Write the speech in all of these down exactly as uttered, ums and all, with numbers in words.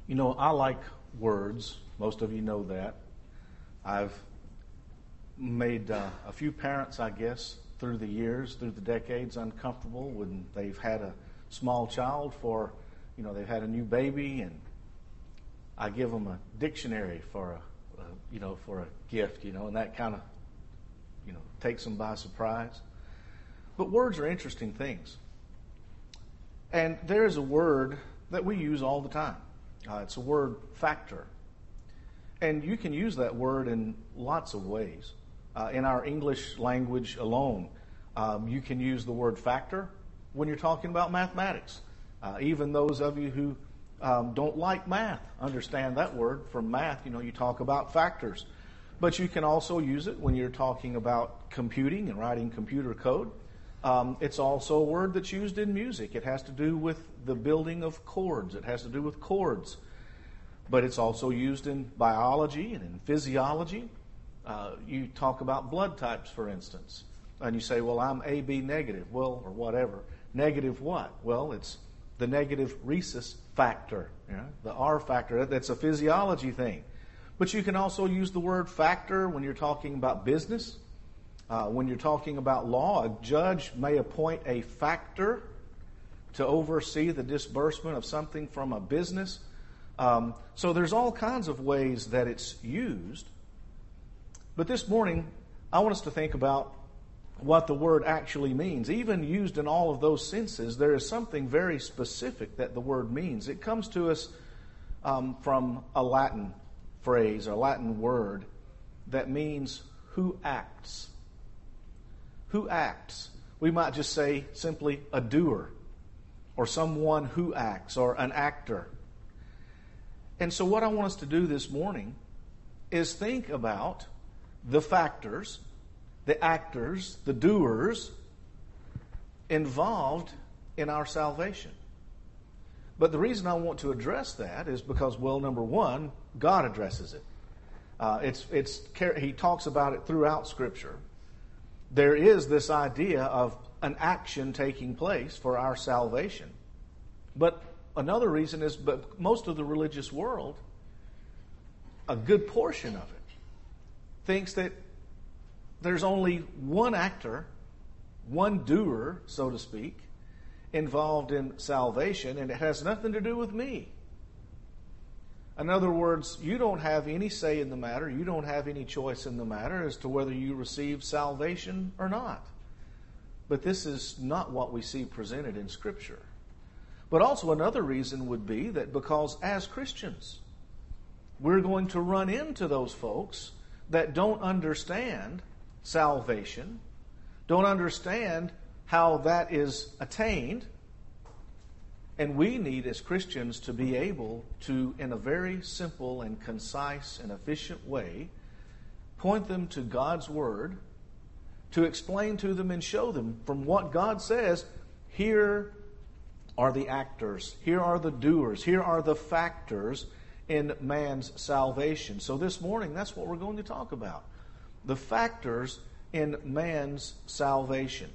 You know, I like words. Most of you know that. I've made uh, a few parents, I guess, through the years, through the decades, uncomfortable when they've had a small child for, you know, they've had a new baby, and I give them a dictionary for a, a you know, for a gift, you know, and that kind of, you know, takes them by surprise. But words are interesting things. And there is a word that we use all the time. Uh, it's a word, factor. And you can use that word in lots of ways. Uh, in our English language alone, um, you can use the word factor when you're talking about mathematics. Uh, even those of you who um, don't like math understand that word. From math, you know, you talk about factors. But you can also use it when you're talking about computing and writing computer code. Um, it's also a word that's used in music. It has to do with the building of chords. It has to do with chords. But it's also used in biology and in physiology. Uh, you talk about blood types, for instance, and you say, well, I'm A B negative, well, or whatever. Negative what? Well, it's the negative rhesus factor, you know, the R factor. That's a physiology thing. But you can also use the word factor when you're talking about business. Uh, when you're talking about law, a judge may appoint a factor to oversee the disbursement of something from a business. Um, so there's all kinds of ways that it's used. But this morning, I want us to think about what the word actually means. Even used in all of those senses, there is something very specific that the word means. It comes to us um, from a Latin phrase, a Latin word that means who acts. Who acts? We might just say simply a doer, or someone who acts, or an actor. And so what I want us to do this morning is think about the factors, the actors, the doers involved in our salvation. But the reason I want to address that is because, well, number one, God addresses it. Uh, it's it's he talks about it throughout Scripture. There is this idea of an action taking place for our salvation. But another reason is, but most of the religious world, a good portion of it, thinks that there's only one actor, one doer, so to speak, involved in salvation, and it has nothing to do with me. In other words, you don't have any say in the matter. You don't have any choice in the matter as to whether you receive salvation or not. But this is not what we see presented in Scripture. But also another reason would be that because as Christians, we're going to run into those folks that don't understand salvation, don't understand how that is attained. And we need, as Christians, to be able to, in a very simple and concise and efficient way, point them to God's Word, to explain to them and show them from what God says, here are the actors, here are the doers, here are the factors in man's salvation. So this morning, that's what we're going to talk about. The factors in man's salvation.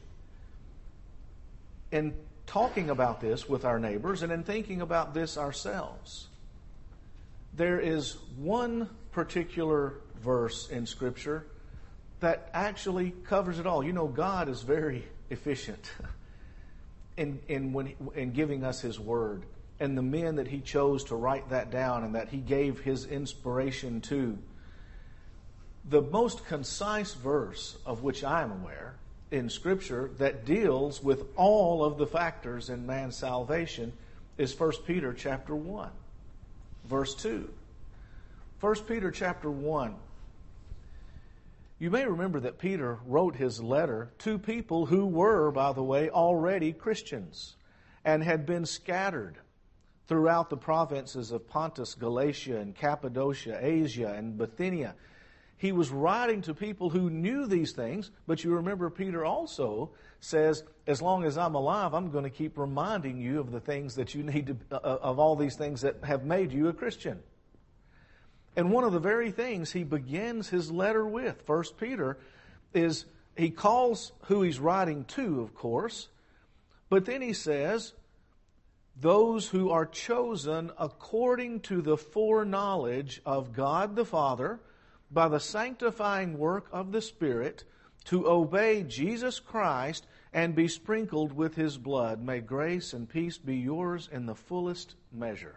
In talking about this with our neighbors and in thinking about this ourselves, there is one particular verse in Scripture that actually covers it all. You know, God is very efficient in in when in giving us His Word, and the men that He chose to write that down and that He gave His inspiration to. The most concise verse of which I am aware in Scripture that deals with all of the factors in man's salvation is First Peter chapter one, verse two. First Peter chapter one. You may remember that Peter wrote his letter to people who were, by the way, already Christians and had been scattered throughout the provinces of Pontus, Galatia, and Cappadocia, Asia, and Bithynia. He was writing to people who knew these things, but you remember Peter also says, as long as I'm alive, I'm going to keep reminding you of the things that you need to, uh, of all these things that have made you a Christian. And one of the very things he begins his letter with, First Peter, is he calls who he's writing to, of course, but then he says, those who are chosen according to the foreknowledge of God the Father by the sanctifying work of the Spirit to obey Jesus Christ and be sprinkled with His blood. May grace and peace be yours in the fullest measure.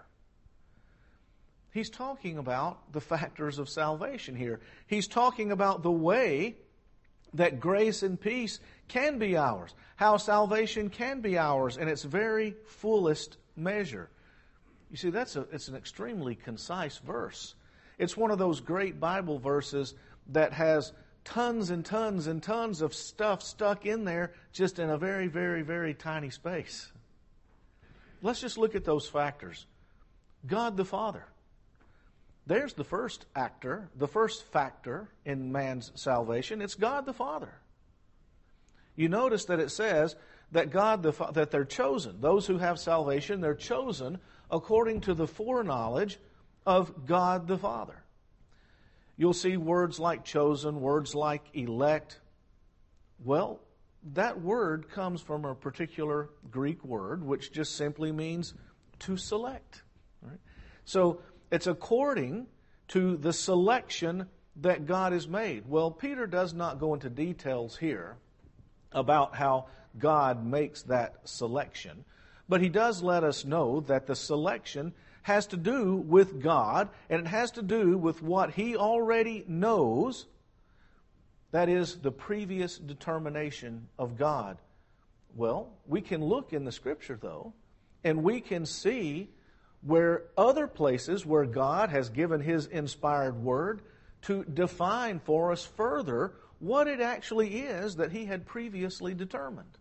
He's talking about the factors of salvation here. He's talking about the way that grace and peace can be ours, how salvation can be ours in its very fullest measure. You see, that's a, it's an extremely concise verse. It's one of those great Bible verses that has tons and tons and tons of stuff stuck in there just in a very, very, very tiny space. Let's just look at those factors. God the Father. There's the first actor, the first factor in man's salvation. It's God the Father. You notice that it says that God the Fa- that they're chosen. Those who have salvation, they're chosen according to the foreknowledge of God the Father. You'll see words like chosen, words like elect. Well, that word comes from a particular Greek word, which just simply means to select. Right? So, it's according to the selection that God has made. Well, Peter does not go into details here about how God makes that selection, but he does let us know that the selection has to do with God, and it has to do with what He already knows. That is the previous determination of God. Well, we can look in the Scripture, though, and we can see where other places where God has given His inspired Word to define for us further what it actually is that He had previously determined.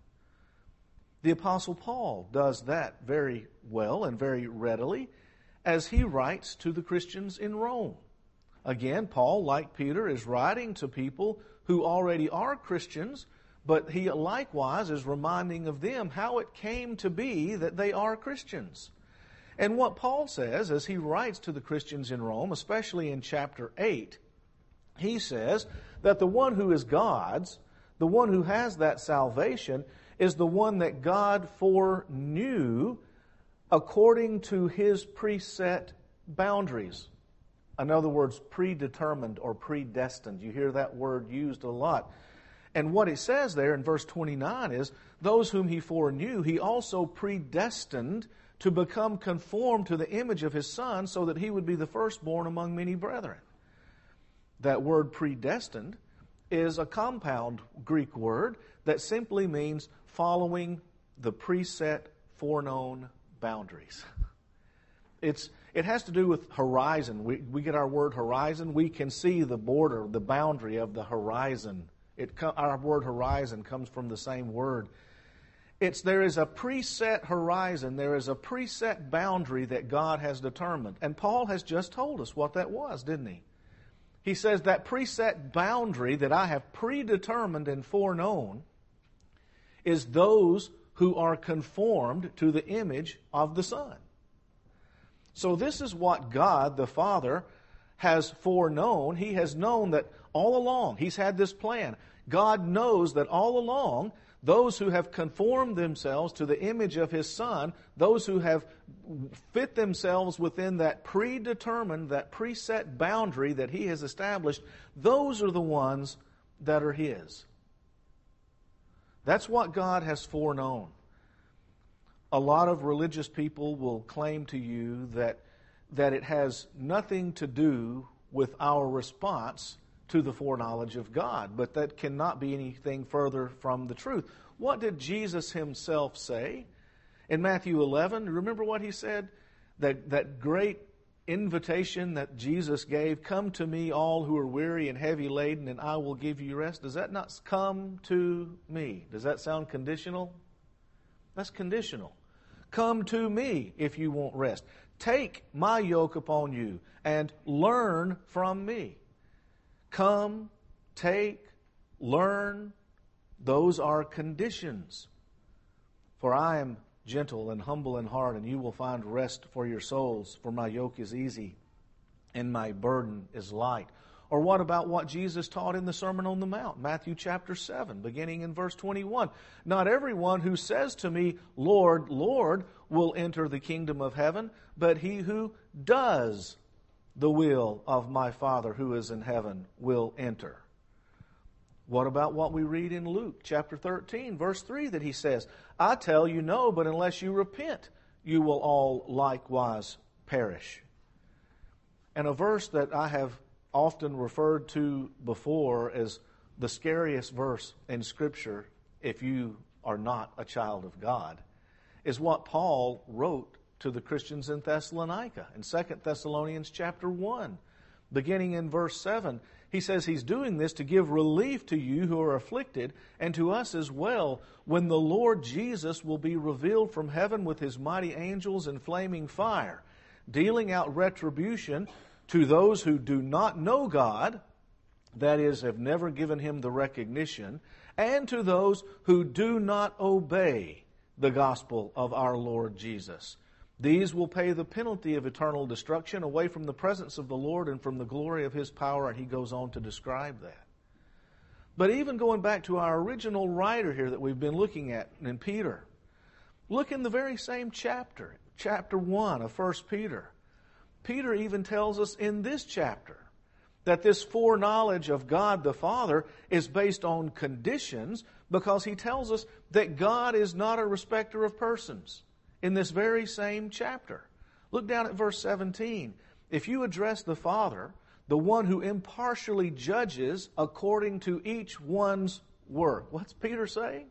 The Apostle Paul does that very well and very readily as he writes to the Christians in Rome. Again, Paul, like Peter, is writing to people who already are Christians, but he likewise is reminding of them how it came to be that they are Christians. And what Paul says as he writes to the Christians in Rome, especially in chapter eight, he says that the one who is God's, the one who has that salvation, is the one that God foreknew according to His preset boundaries. In other words, predetermined or predestined. You hear that word used a lot. And what it says there in verse twenty-nine is, those whom He foreknew, He also predestined to become conformed to the image of His Son, so that He would be the firstborn among many brethren. That word predestined is a compound Greek word that simply means following the preset, foreknown boundaries. It's It has to do with horizon. We, we get our word horizon. We can see the border, the boundary of the horizon. It, our word horizon comes from the same word. It's there is a preset horizon. There is a preset boundary that God has determined. And Paul has just told us what that was, didn't he? He says that preset boundary that I have predetermined and foreknown is those who are conformed to the image of the Son. So this is what God the Father has foreknown. He has known that all along. He's had this plan. God knows that all along, those who have conformed themselves to the image of His Son, those who have fit themselves within that predetermined, that preset boundary that He has established, those are the ones that are His. That's what God has foreknown. A lot of religious people will claim to you that, that it has nothing to do with our response to the foreknowledge of God, but that cannot be anything further from the truth. What did Jesus Himself say in Matthew eleven? Remember what He said? That, that great invitation that Jesus gave, come to me all who are weary and heavy laden and I will give you rest. Does that not come to me? Does that sound conditional? That's conditional. Come to me if you want rest. Take my yoke upon you and learn from me. Come, take, learn. Those are conditions. For I am gentle and humble in heart, and you will find rest for your souls. For my yoke is easy and my burden is light. Or what about what Jesus taught in the Sermon on the Mount, Matthew chapter seven, beginning in verse twenty-one? Not everyone who says to me, Lord, Lord, will enter the kingdom of heaven, but he who does the will of my Father who is in heaven will enter. What about what we read in Luke chapter thirteen, verse three, that he says, I tell you no, but unless you repent, you will all likewise perish. And a verse that I have often referred to before as the scariest verse in Scripture, if you are not a child of God, is what Paul wrote to the Christians in Thessalonica. In Second Thessalonians chapter one, beginning in verse seven, he says he's doing this to give relief to you who are afflicted, and to us as well, when the Lord Jesus will be revealed from heaven with his mighty angels in flaming fire, dealing out retribution to those who do not know God, that is, have never given him the recognition, and to those who do not obey the gospel of our Lord Jesus. These will pay the penalty of eternal destruction away from the presence of the Lord and from the glory of his power, and he goes on to describe that. But even going back to our original writer here that we've been looking at in Peter, look in the very same chapter, chapter one of First Peter. Peter even tells us in this chapter that this foreknowledge of God the Father is based on conditions, because he tells us that God is not a respecter of persons. In this very same chapter, look down at verse seventeen. If you address the Father, the one who impartially judges according to each one's work. What's Peter saying?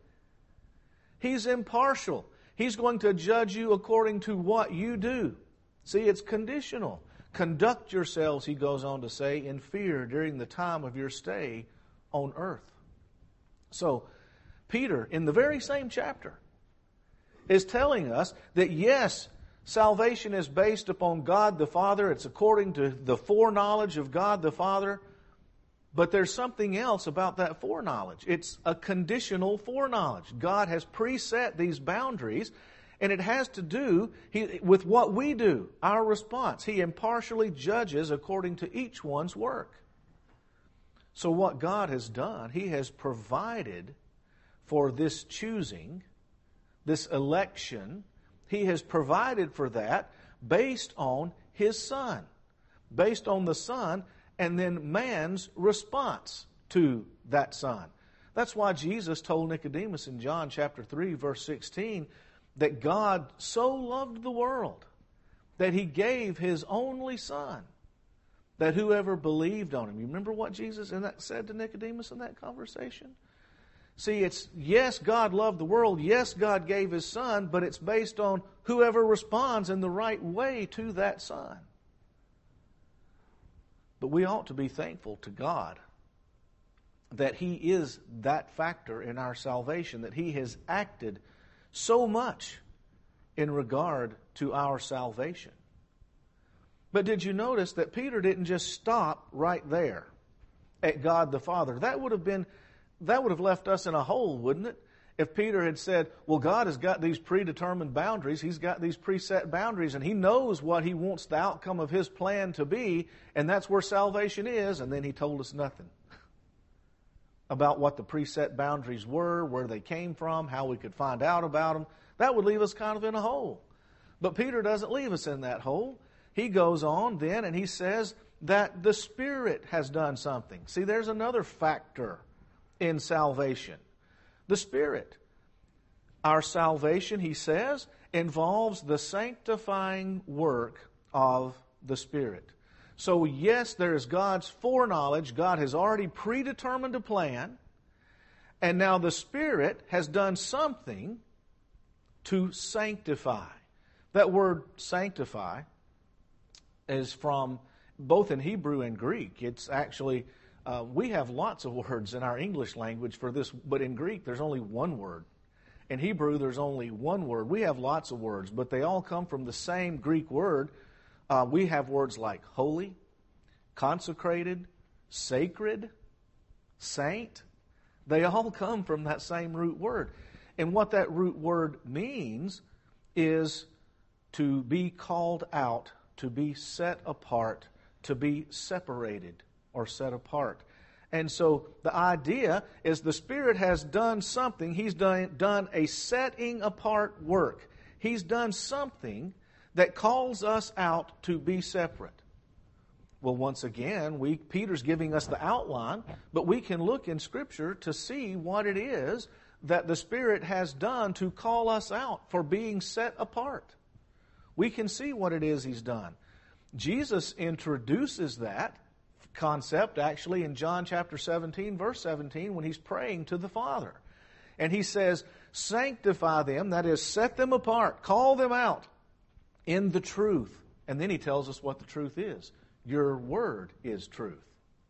He's impartial. He's going to judge you according to what you do. See, it's conditional. Conduct yourselves, he goes on to say, in fear during the time of your stay on earth. So, Peter, in the very same chapter, is telling us that yes, salvation is based upon God the Father. It's according to the foreknowledge of God the Father. But there's something else about that foreknowledge. It's a conditional foreknowledge. God has preset these boundaries, and it has to do with what we do, our response. He impartially judges according to each one's work. So what God has done, he has provided for this choosing, this election. He has provided for that based on his Son, based on the Son, and then man's response to that Son. That's why Jesus told Nicodemus in John chapter three, verse sixteen, that God so loved the world that he gave his only Son, that whoever believed on him. You remember what Jesus in that said to Nicodemus in that conversation? See, it's, yes, God loved the world. Yes, God gave his Son, but it's based on whoever responds in the right way to that Son. But we ought to be thankful to God that he is that factor in our salvation, that he has acted so much in regard to our salvation. But did you notice that Peter didn't just stop right there at God the Father? That would have been That would have left us in a hole, wouldn't it? If Peter had said, well, God has got these predetermined boundaries, he's got these preset boundaries, and he knows what he wants the outcome of his plan to be, and that's where salvation is, and then he told us nothing about what the preset boundaries were, where they came from, how we could find out about them. That would leave us kind of in a hole. But Peter doesn't leave us in that hole. He goes on then and he says that the Spirit has done something. See, there's another factor in salvation. The Spirit. Our salvation, he says, involves the sanctifying work of the Spirit. So yes, there is God's foreknowledge. God has already predetermined a plan. And now the Spirit has done something to sanctify. That word sanctify is from both in Hebrew and Greek. It's actually... Uh, we have lots of words in our English language for this, but in Greek there's only one word. In Hebrew there's only one word. We have lots of words, but they all come from the same Greek word. Uh, we have words like holy, consecrated, sacred, saint. They all come from that same root word. And what that root word means is to be called out, to be set apart, to be separated or set apart. And so the idea is the Spirit has done something. He's done, done a setting apart work. He's done something that calls us out to be separate. Well, once again, we Peter's giving us the outline, but we can look in Scripture to see what it is that the Spirit has done to call us out for being set apart. We can see what it is He's done. Jesus introduces that concept actually in John chapter seventeen, verse seventeen, when He's praying to the Father. And He says, sanctify them, that is, set them apart, call them out in the truth. And then He tells us what the truth is. Your word is truth.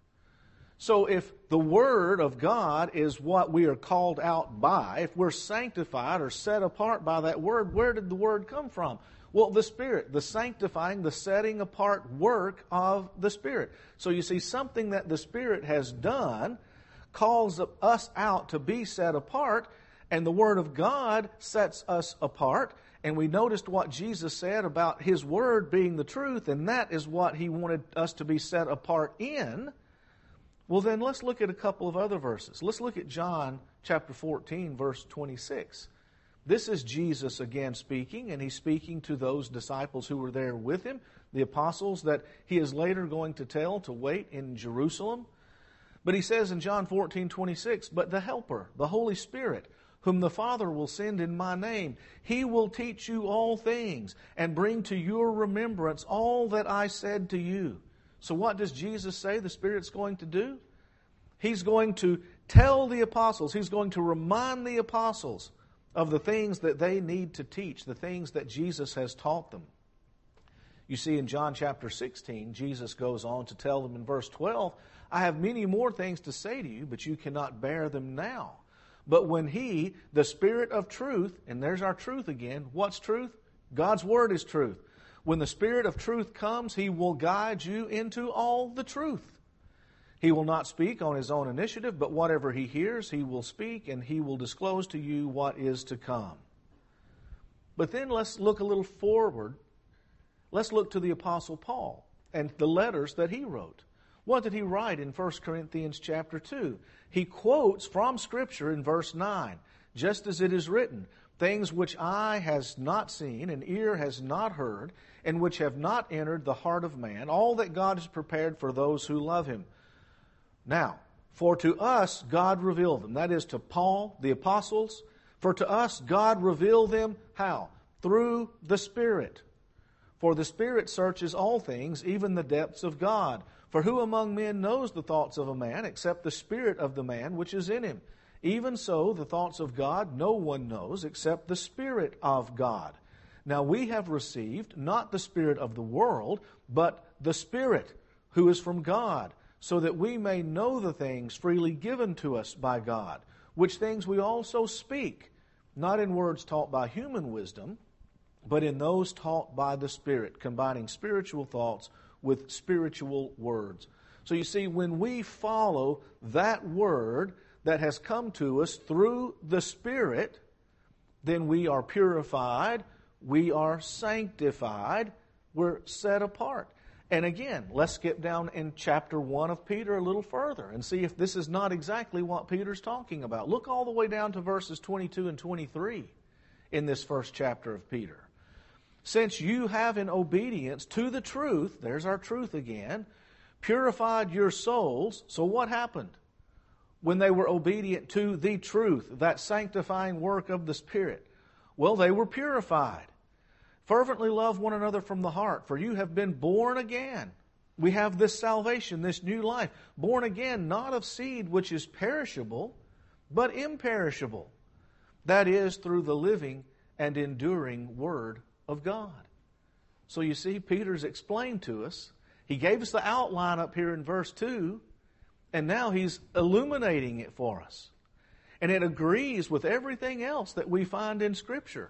So if the Word of God is what we are called out by, if we're sanctified or set apart by that Word, where did the Word come from? Well, the Spirit, the sanctifying, the setting apart work of the Spirit. So you see, something that the Spirit has done calls us out to be set apart, and the Word of God sets us apart. And we noticed what Jesus said about His Word being the truth, and that is what He wanted us to be set apart in. Well, then let's look at a couple of other verses. Let's look at John chapter fourteen, verse twenty-six. This is Jesus again speaking, and He's speaking to those disciples who were there with Him, the apostles that He is later going to tell to wait in Jerusalem. But He says in John fourteen, twenty-six, but the Helper, the Holy Spirit, whom the Father will send in my name, He will teach you all things and bring to your remembrance all that I said to you. So what does Jesus say the Spirit's going to do? He's going to tell the apostles, He's going to remind the apostles of the things that they need to teach, the things that Jesus has taught them. You see, in John chapter sixteen, Jesus goes on to tell them in verse twelve, I have many more things to say to you, but you cannot bear them now. But when He, the Spirit of truth, and there's our truth again, what's truth? God's Word is truth. When the Spirit of truth comes, He will guide you into all the truth. He will not speak on His own initiative, but whatever He hears, He will speak, and He will disclose to you what is to come. But then let's look a little forward. Let's look to the Apostle Paul and the letters that he wrote. What did he write in First Corinthians chapter two? He quotes from Scripture in verse nine, just as it is written, things which eye has not seen and ear has not heard, and which have not entered the heart of man, all that God has prepared for those who love Him. Now, for to us God revealed them. That is to Paul, the apostles. For to us God revealed them, how? Through the Spirit. For the Spirit searches all things, even the depths of God. For who among men knows the thoughts of a man, except the spirit of the man which is in him? Even so, the thoughts of God no one knows, except the Spirit of God. Now we have received not the spirit of the world, but the Spirit who is from God, so that we may know the things freely given to us by God, which things we also speak, not in words taught by human wisdom, but in those taught by the Spirit, combining spiritual thoughts with spiritual words. So you see, when we follow that word that has come to us through the Spirit, then we are purified, we are sanctified, we're set apart. And again, let's skip down in chapter one of Peter a little further and see if this is not exactly what Peter's talking about. Look all the way down to verses twenty-two and twenty-three in this first chapter of Peter. Since you have in obedience to the truth, there's our truth again, purified your souls. So what happened when they were obedient to the truth, that sanctifying work of the Spirit? Well, they were purified. Fervently love one another from the heart, for you have been born again. We have this salvation, this new life, born again, not of seed which is perishable, but imperishable. That is, through the living and enduring Word of God. So you see, Peter's explained to us. He gave us the outline up here in verse two, and now he's illuminating it for us. And it agrees with everything else that we find in Scripture.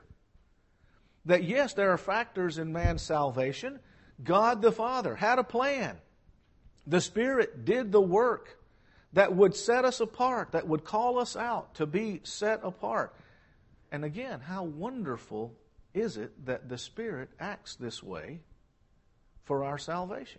That yes, there are factors in man's salvation. God the Father had a plan. The Spirit did the work that would set us apart, that would call us out to be set apart. And again, how wonderful is it that the Spirit acts this way for our salvation?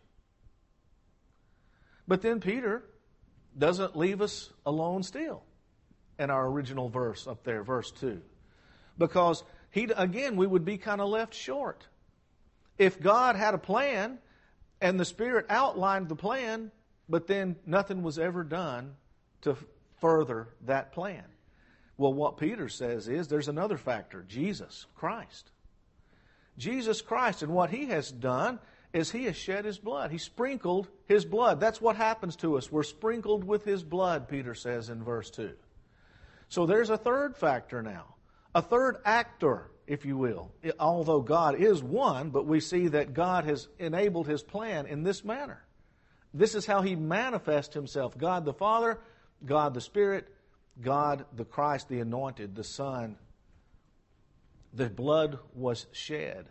But then Peter doesn't leave us alone still in our original verse up there, verse two. Because he again, we would be kind of left short. If God had a plan and the Spirit outlined the plan, but then nothing was ever done to further that plan. Well, what Peter says is there's another factor, Jesus Christ. Jesus Christ, and what He has done is He has shed His blood. He sprinkled His blood. That's what happens to us. We're sprinkled with His blood, Peter says in verse two. So there's a third factor now, a third actor, if you will. Although God is one, but we see that God has enabled His plan in this manner. This is how He manifests Himself. God the Father, God the Spirit, God the Christ, the Anointed, the Son. The blood was shed.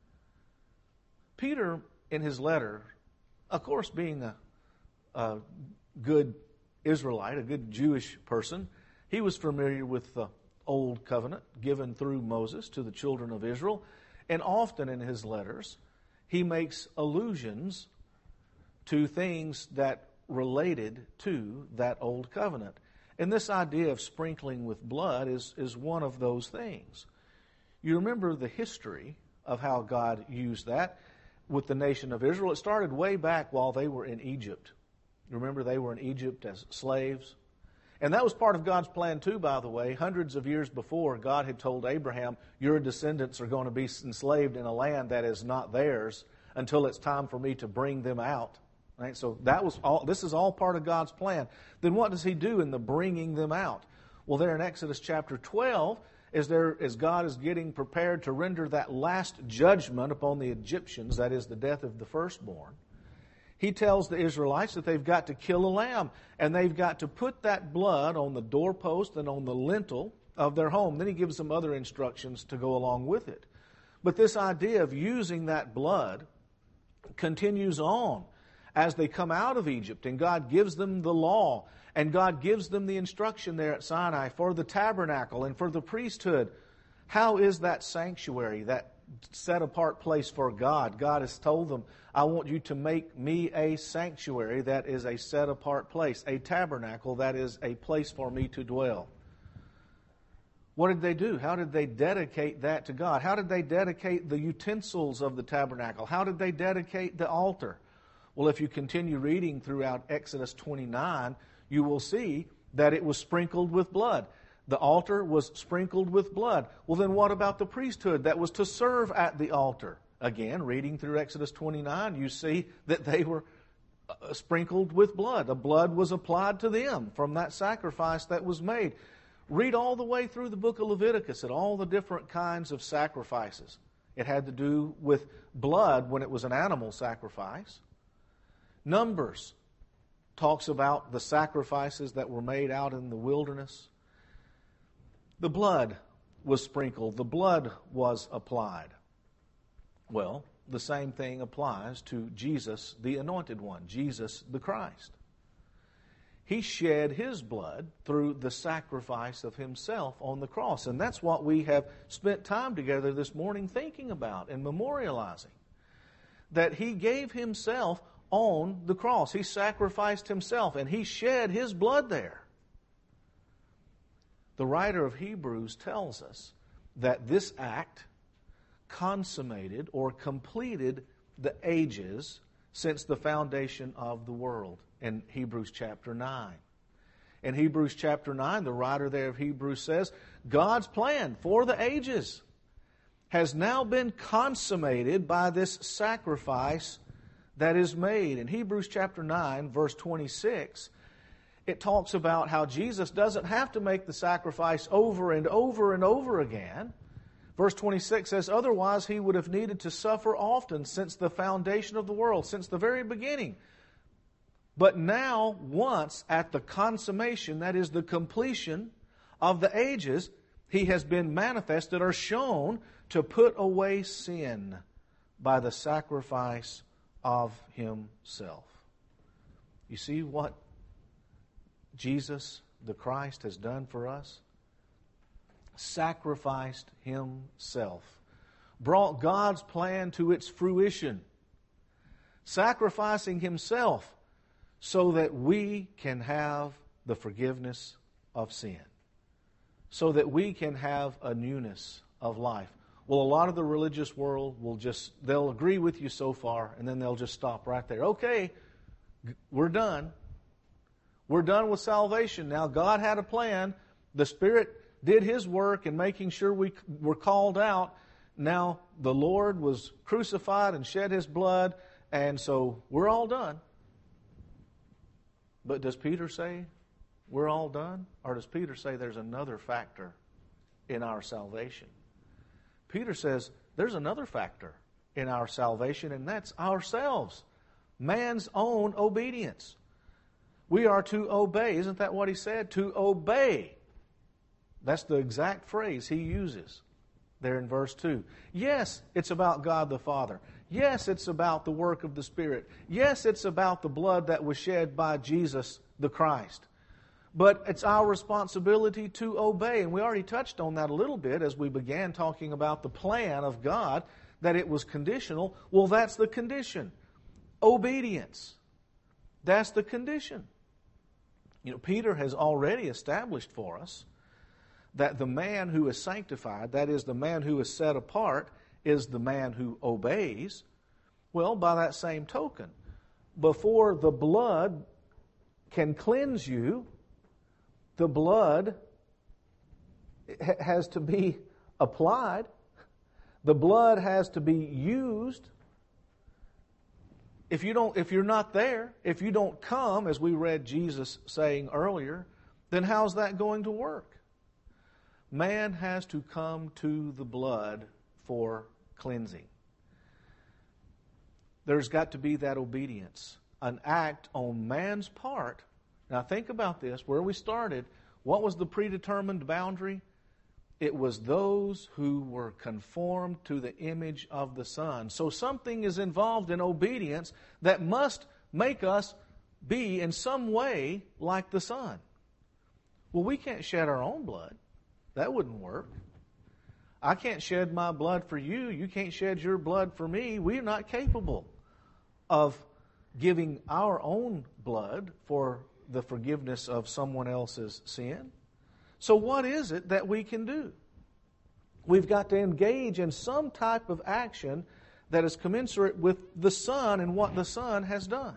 Peter, in his letter, of course being a, a good Israelite, a good Jewish person, he was familiar with the Old Covenant given through Moses to the children of Israel. And often in his letters, he makes allusions to things that related to that Old Covenant. And this idea of sprinkling with blood is, is one of those things. You remember the history of how God used that with the nation of Israel. It started way back while they were in Egypt. Remember, they were in Egypt as slaves. And that was part of God's plan too, by the way. Hundreds of years before, God had told Abraham, your descendants are going to be enslaved in a land that is not theirs until it's time for me to bring them out. Right? So that was all. This is all part of God's plan. Then what does He do in the bringing them out? Well, there in Exodus chapter twelve, as, there, as God is getting prepared to render that last judgment upon the Egyptians, that is the death of the firstborn, He tells the Israelites that they've got to kill a lamb, and they've got to put that blood on the doorpost and on the lintel of their home. Then He gives them other instructions to go along with it. But this idea of using that blood continues on as they come out of Egypt, and God gives them the law, and God gives them the instruction there at Sinai for the tabernacle and for the priesthood. How is that sanctuary, that set-apart place for God? God has told them, I want you to make me a sanctuary that is a set-apart place, a tabernacle that is a place for me to dwell. What did they do? How did they dedicate that to God? How did they dedicate the utensils of the tabernacle? How did they dedicate the altar? Well, if you continue reading throughout Exodus twenty-nine, you will see that it was sprinkled with blood. The altar was sprinkled with blood. Well, then what about the priesthood that was to serve at the altar? Again, reading through Exodus twenty-nine, you see that they were sprinkled with blood. The blood was applied to them from that sacrifice that was made. Read all the way through the book of Leviticus at all the different kinds of sacrifices. It had to do with blood when it was an animal sacrifice. Numbers talks about the sacrifices that were made out in the wilderness. The blood was sprinkled. The blood was applied. Well, the same thing applies to Jesus, the Anointed One, Jesus the Christ. He shed His blood through the sacrifice of Himself on the cross. And that's what we have spent time together this morning thinking about and memorializing. That He gave Himself on the cross. He sacrificed Himself and He shed His blood there. The writer of Hebrews tells us that this act consummated or completed the ages since the foundation of the world in Hebrews chapter nine. In Hebrews chapter nine, the writer there of Hebrews says, God's plan for the ages has now been consummated by this sacrifice that is made. In Hebrews chapter nine, verse twenty-six, it talks about how Jesus doesn't have to make the sacrifice over and over and over again. Verse twenty-six says, otherwise He would have needed to suffer often since the foundation of the world, since the very beginning. But now, once at the consummation, that is the completion of the ages, He has been manifested or shown to put away sin by the sacrifice of Himself. You see what Jesus, the Christ, has done for us? Sacrificed Himself. Brought God's plan to its fruition. Sacrificing Himself so that we can have the forgiveness of sin. So that we can have a newness of life. Well, a lot of the religious world will just, they'll agree with you so far, and then they'll just stop right there. Okay, we're done. We're done with salvation. Now, God had a plan. The Spirit did His work in making sure we were called out. Now, the Lord was crucified and shed His blood, and so we're all done. But does Peter say we're all done? Or does Peter say there's another factor in our salvation? Peter says there's another factor in our salvation, and that's ourselves. Man's own obedience. We are to obey. Isn't that what he said? To obey. That's the exact phrase he uses there in verse two. Yes, it's about God the Father. Yes, it's about the work of the Spirit. Yes, it's about the blood that was shed by Jesus the Christ. But it's our responsibility to obey. And we already touched on that a little bit as we began talking about the plan of God, that it was conditional. Well, that's the condition. Obedience. That's the condition. You know, Peter has already established for us that the man who is sanctified, that is, the man who is set apart, is the man who obeys. Well, by that same token, before the blood can cleanse you, the blood has to be applied. The blood has to be used. If you don't, if you're not there, if you don't come, as we read Jesus saying earlier, then how's that going to work? Man has to come to the blood for cleansing. There's got to be that obedience, an act on man's part. Now think about this, where we started. What was the predetermined boundary? It was those who were conformed to the image of the Son. So something is involved in obedience that must make us be in some way like the Son. Well, we can't shed our own blood. That wouldn't work. I can't shed my blood for you. You can't shed your blood for me. We're not capable of giving our own blood for the forgiveness of someone else's sin. So what is it that we can do? We've got to engage in some type of action that is commensurate with the Son and what the Son has done.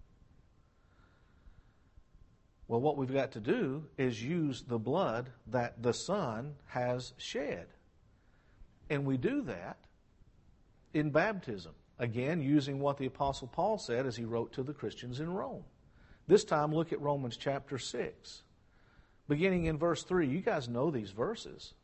Well, what we've got to do is use the blood that the Son has shed. And we do that in baptism. Again, using what the Apostle Paul said as he wrote to the Christians in Rome. This time, look at Romans chapter six. Beginning in verse three. You guys know these verses.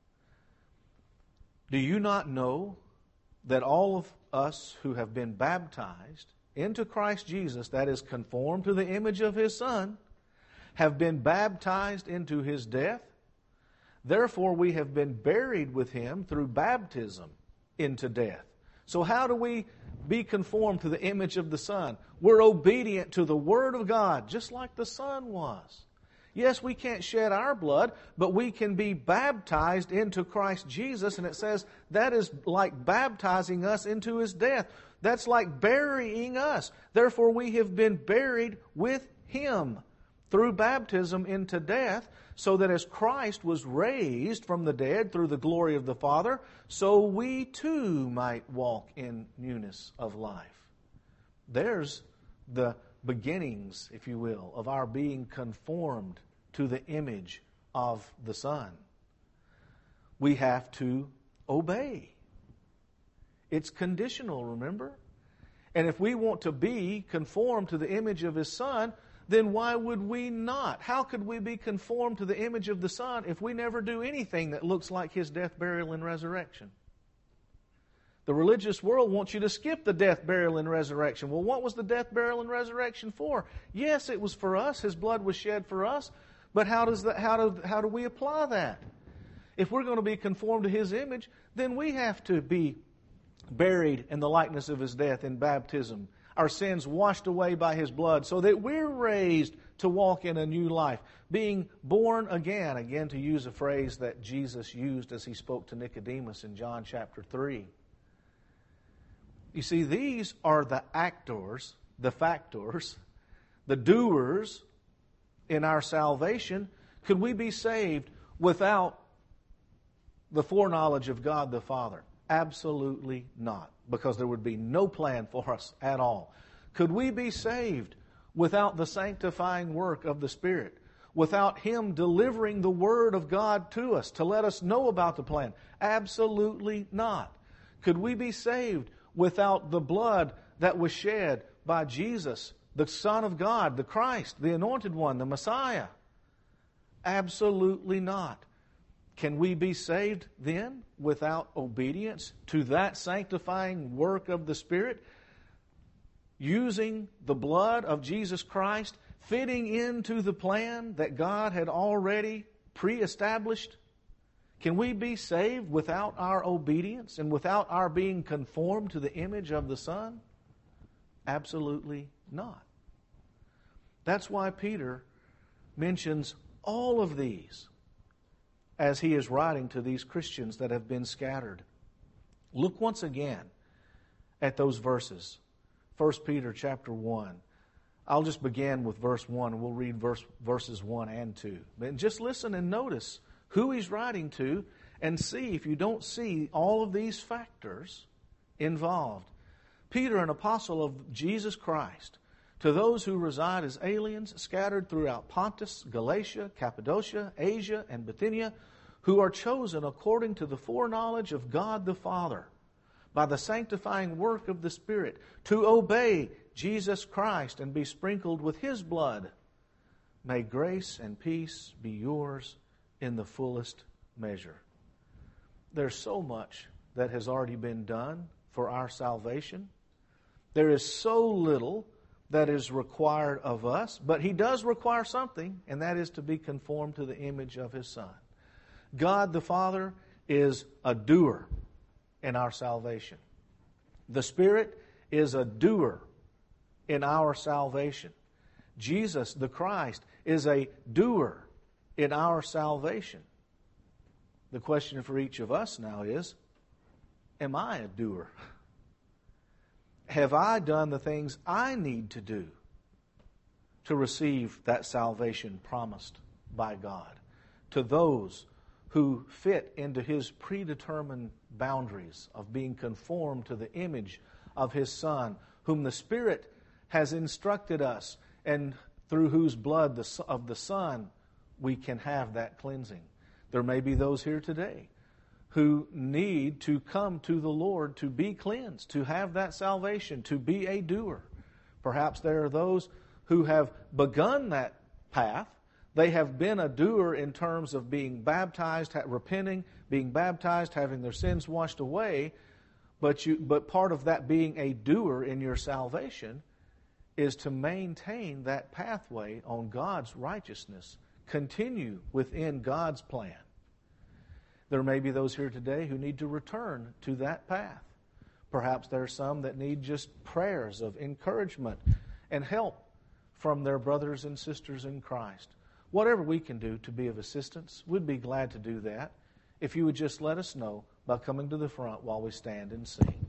Do you not know that all of us who have been baptized into Christ Jesus, that is conformed to the image of His Son, have been baptized into His death? Therefore we have been buried with Him through baptism into death. So how do we be conformed to the image of the Son? We're obedient to the Word of God, just like the Son was. Yes, we can't shed our blood, but we can be baptized into Christ Jesus, and it says that is like baptizing us into His death. That's like burying us. Therefore we have been buried with Him through baptism into death, so that as Christ was raised from the dead through the glory of the Father, so we too might walk in newness of life. There's the beginnings, if you will, of our being conformed to the image of the Son. We have to obey. It's conditional, remember? And if we want to be conformed to the image of His Son, then why would we not? How could we be conformed to the image of the Son if we never do anything that looks like His death, burial, and resurrection? The religious world wants you to skip the death, burial, and resurrection. Well, what was the death, burial, and resurrection for? Yes, it was for us. His blood was shed for us. But how does that, how do, how do we apply that? If we're going to be conformed to His image, then we have to be buried in the likeness of His death in baptism. Our sins washed away by His blood, so that we're raised to walk in a new life, being born again, again to use a phrase that Jesus used as He spoke to Nicodemus in John chapter three. You see, these are the actors, the factors, the doers in our salvation. Could we be saved without the foreknowledge of God the Father? Absolutely not, because there would be no plan for us at all. Could we be saved without the sanctifying work of the Spirit? Without Him delivering the Word of God to us to let us know about the plan? Absolutely not. Could we be saved without the blood that was shed by Jesus, the Son of God, the Christ, the Anointed One, the Messiah? Absolutely not. Can we be saved then without obedience to that sanctifying work of the Spirit? Using the blood of Jesus Christ, fitting into the plan that God had already pre-established? Can we be saved without our obedience and without our being conformed to the image of the Son? Absolutely not. That's why Peter mentions all of these as he is writing to these Christians that have been scattered. Look once again at those verses. First Peter chapter one. I'll just begin with verse one, and we'll read verse, verses one and two. But just listen and notice who he's writing to, and see if you don't see all of these factors involved. Peter, an apostle of Jesus Christ, to those who reside as aliens scattered throughout Pontus, Galatia, Cappadocia, Asia, and Bithynia, who are chosen according to the foreknowledge of God the Father, by the sanctifying work of the Spirit, to obey Jesus Christ and be sprinkled with His blood. May grace and peace be yours in the fullest measure. There's so much that has already been done for our salvation. There is so little that is required of us, but He does require something, and that is to be conformed to the image of His Son. God the Father is a doer in our salvation. The Spirit is a doer in our salvation. Jesus, the Christ, is a doer in our salvation. The question for each of us now is, am I a doer? Have I done the things I need to do to receive that salvation promised by God to those who fit into His predetermined boundaries of being conformed to the image of His Son, whom the Spirit has instructed us, and through whose blood of the Son we can have that cleansing? There may be those here today who need to come to the Lord to be cleansed, to have that salvation, to be a doer. Perhaps there are those who have begun that path. They have been a doer in terms of being baptized, repenting, being baptized, having their sins washed away. But you, but part of that being a doer in your salvation is to maintain that pathway on God's righteousness. Continue within God's plan. There may be those here today who need to return to that path. Perhaps there are some that need just prayers of encouragement and help from their brothers and sisters in Christ. Whatever we can do to be of assistance, we'd be glad to do that if you would just let us know by coming to the front while we stand and sing.